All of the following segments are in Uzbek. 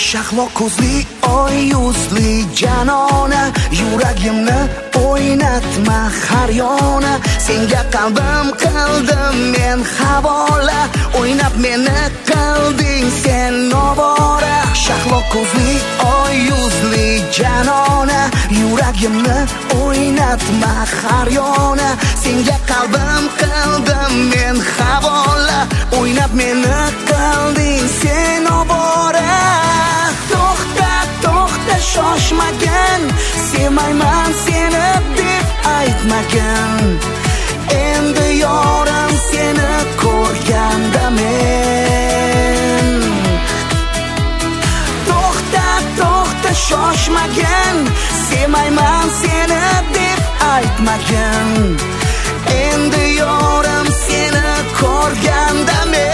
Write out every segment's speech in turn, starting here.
Shahlo ko'zli oy yuzli janona, yuragimni o'ynatma har yona. Senga qalbim qildim men havola, o'ynab meni qilding sen nobora. Shahlo ko'zli oy yuzli janona, yuragimni o'ynatma har yona. Senga qalbim qildim men havola, o'ynab meni qilding sen nobora. To'xta shoshmagin, sevmayman seni deb aytmagin. Endi yorim seni ko'rganda men. To'xta shoshmagin, sevmayman seni deb aytmagin. Endi yorim seni ko'rganda men.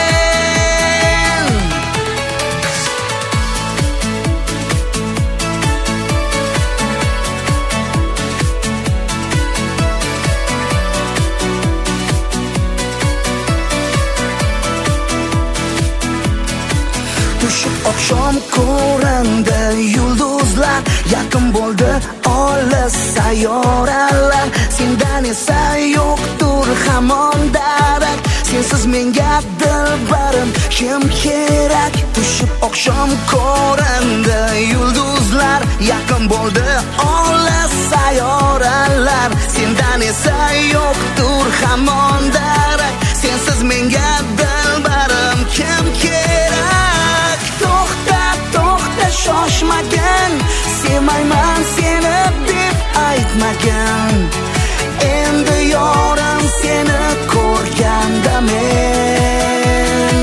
Tushib oqshom ko'rindi yulduzlar, yaqin bo'ldi olis sayyoralar. Sendan esa yo'qdir hamon darak, sensiz menga dilbarim kim kerak? Tushib oqshom ko'rindi yulduzlar, yaqin bo'ldi olis sayyoralar. Sendan esa yo'qdir hamon darak, sensiz menga dilbarim kim kerak? To'xta shoshmagin, sevmayman seni deb aytmagin. Endi yorim seni ko'rganda men.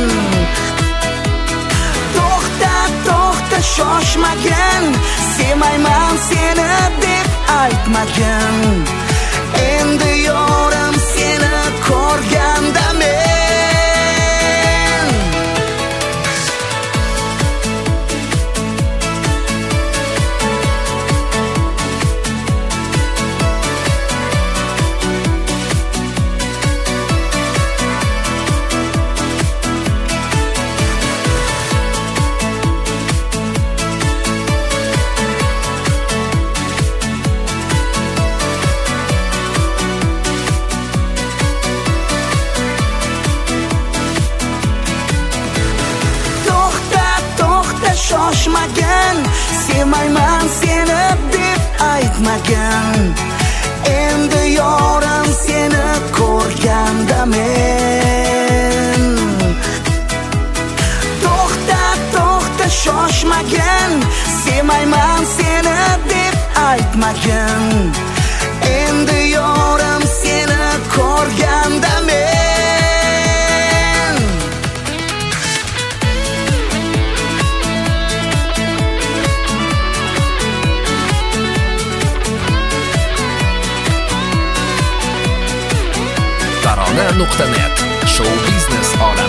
To'xta shoshmagin, sevmayman seni deb aytmagin. Endi yorim seni ko'rganda men. Shoshmagin, sevmayman seni deb aytmagin. Endi yorim seni ko'rganda men. To'xta shoshmagin, sevmayman seni deb aytmagin. Endi yorim seni ko'rganda men. Tarona.net Show biznes olami.